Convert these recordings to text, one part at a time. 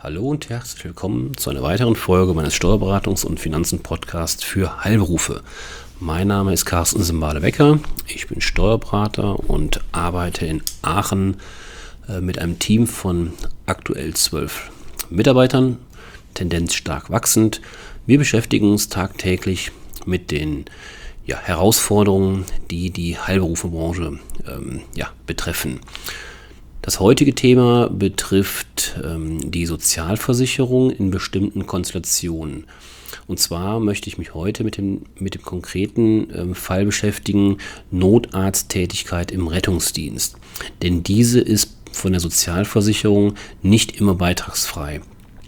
Hallo und herzlich willkommen zu einer weiteren Folge meines Steuerberatungs- und Finanzen-Podcasts für Heilberufe. Mein Name ist Carsten Simbale-Becker, ich bin Steuerberater und arbeite in Aachen mit einem Team von aktuell 12 Mitarbeitern, Tendenz stark wachsend. Wir beschäftigen uns tagtäglich mit den Herausforderungen, die die Heilberufebranche betreffen. Das heutige Thema betrifft die Sozialversicherung in bestimmten Konstellationen. Und zwar möchte ich mich heute mit dem konkreten Fall beschäftigen, Notarzttätigkeit im Rettungsdienst. Denn diese ist von der Sozialversicherung nicht immer beitragsfrei.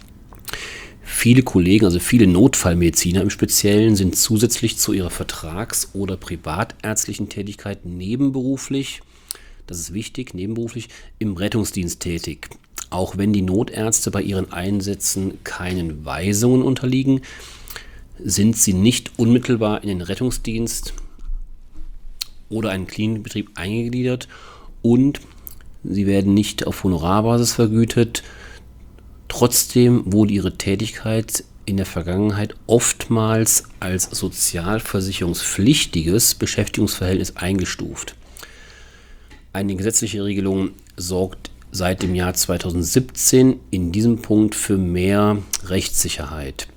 Viele Kollegen, also viele Notfallmediziner im Speziellen, sind zusätzlich zu ihrer vertrags- oder privatärztlichen Tätigkeit nebenberuflich, das ist wichtig, nebenberuflich im Rettungsdienst tätig. Auch wenn die Notärzte bei ihren Einsätzen keinen Weisungen unterliegen, sind sie nicht unmittelbar in den Rettungsdienst oder einen Klinikbetrieb eingegliedert und sie werden nicht auf Honorarbasis vergütet. Trotzdem wurde ihre Tätigkeit in der Vergangenheit oftmals als sozialversicherungspflichtiges Beschäftigungsverhältnis eingestuft. Eine gesetzliche Regelung sorgt seit dem Jahr 2017 in diesem Punkt für mehr Rechtssicherheit.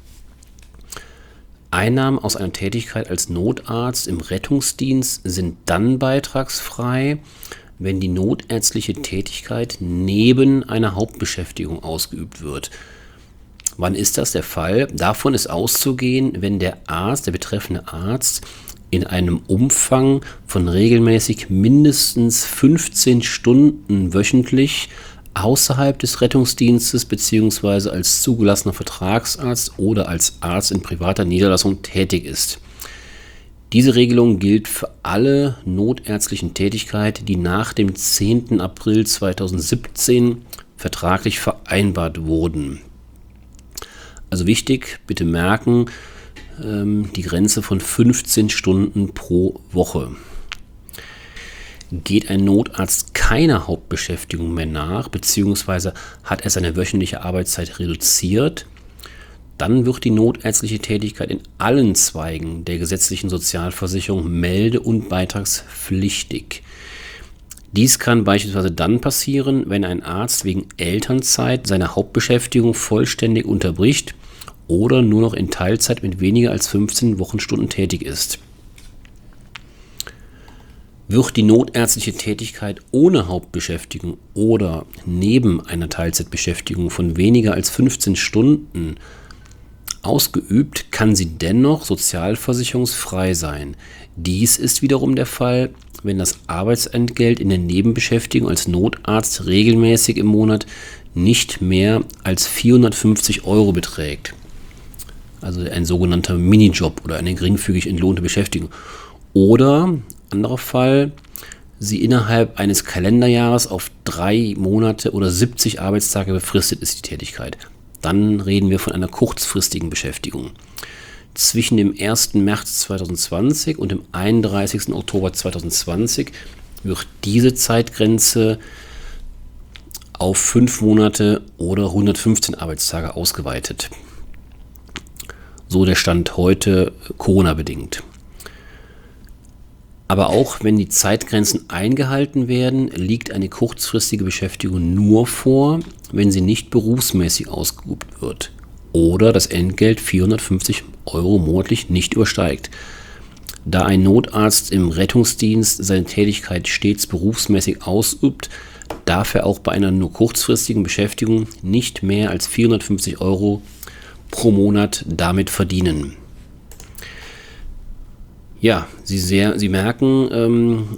Einnahmen aus einer Tätigkeit als Notarzt im Rettungsdienst sind dann beitragsfrei, wenn die notärztliche Tätigkeit neben einer Hauptbeschäftigung ausgeübt wird. Wann ist das der Fall? Davon ist auszugehen, wenn der betreffende Arzt in einem Umfang von regelmäßig mindestens 15 Stunden wöchentlich außerhalb des Rettungsdienstes bzw. als zugelassener Vertragsarzt oder als Arzt in privater Niederlassung tätig ist. Diese Regelung gilt für alle notärztlichen Tätigkeiten, die nach dem 10. April 2017 vertraglich vereinbart wurden. Also wichtig, bitte merken, die Grenze von 15 Stunden pro Woche. Geht ein Notarzt keiner Hauptbeschäftigung mehr nach, beziehungsweise hat er seine wöchentliche Arbeitszeit reduziert, dann wird die notärztliche Tätigkeit in allen Zweigen der gesetzlichen Sozialversicherung melde- und beitragspflichtig. Dies kann beispielsweise dann passieren, wenn ein Arzt wegen Elternzeit seine Hauptbeschäftigung vollständig unterbricht oder nur noch in Teilzeit mit weniger als 15 Wochenstunden tätig ist. Wird die notärztliche Tätigkeit ohne Hauptbeschäftigung oder neben einer Teilzeitbeschäftigung von weniger als 15 Stunden ausgeübt, kann sie dennoch sozialversicherungsfrei sein. Dies ist wiederum der Fall, wenn das Arbeitsentgelt in der Nebenbeschäftigung als Notarzt regelmäßig im Monat nicht mehr als 450 € beträgt. Also ein sogenannter Minijob oder eine geringfügig entlohnte Beschäftigung. Oder, anderer Fall, sie innerhalb eines Kalenderjahres auf 3 Monate oder 70 Arbeitstage befristet ist, die Tätigkeit. Dann reden wir von einer kurzfristigen Beschäftigung. Zwischen dem 1. März 2020 und dem 31. Oktober 2020 wird diese Zeitgrenze auf 5 Monate oder 115 Arbeitstage ausgeweitet. So der Stand heute, Corona-bedingt. Aber auch wenn die Zeitgrenzen eingehalten werden, liegt eine kurzfristige Beschäftigung nur vor, wenn sie nicht berufsmäßig ausgeübt wird oder das Entgelt 450 € monatlich nicht übersteigt. Da ein Notarzt im Rettungsdienst seine Tätigkeit stets berufsmäßig ausübt, darf er auch bei einer nur kurzfristigen Beschäftigung nicht mehr als 450 € pro Monat damit verdienen. Ja, Sie merken,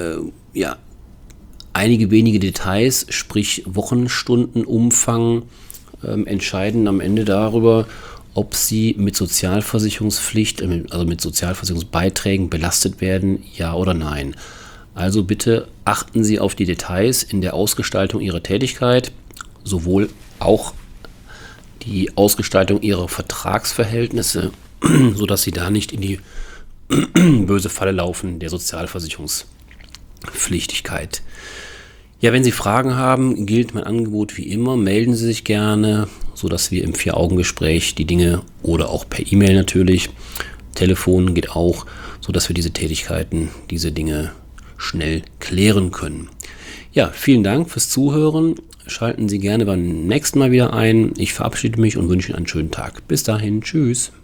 einige wenige Details, sprich Wochenstundenumfang, entscheiden am Ende darüber, ob Sie mit Sozialversicherungspflicht, also mit Sozialversicherungsbeiträgen belastet werden, ja oder nein. Also bitte achten Sie auf die Details in der Ausgestaltung Ihrer Tätigkeit, sowohl auch die Ausgestaltung Ihrer Vertragsverhältnisse, sodass Sie da nicht in die böse Falle laufen der Sozialversicherungspflichtigkeit. Ja, wenn Sie Fragen haben, gilt mein Angebot wie immer. Melden Sie sich gerne, sodass wir im 4-Augen-Gespräch die Dinge oder auch per E-Mail natürlich, Telefon geht auch, sodass wir diese Dinge schnell klären können. Ja, vielen Dank fürs Zuhören. Schalten Sie gerne beim nächsten Mal wieder ein. Ich verabschiede mich und wünsche Ihnen einen schönen Tag. Bis dahin, tschüss.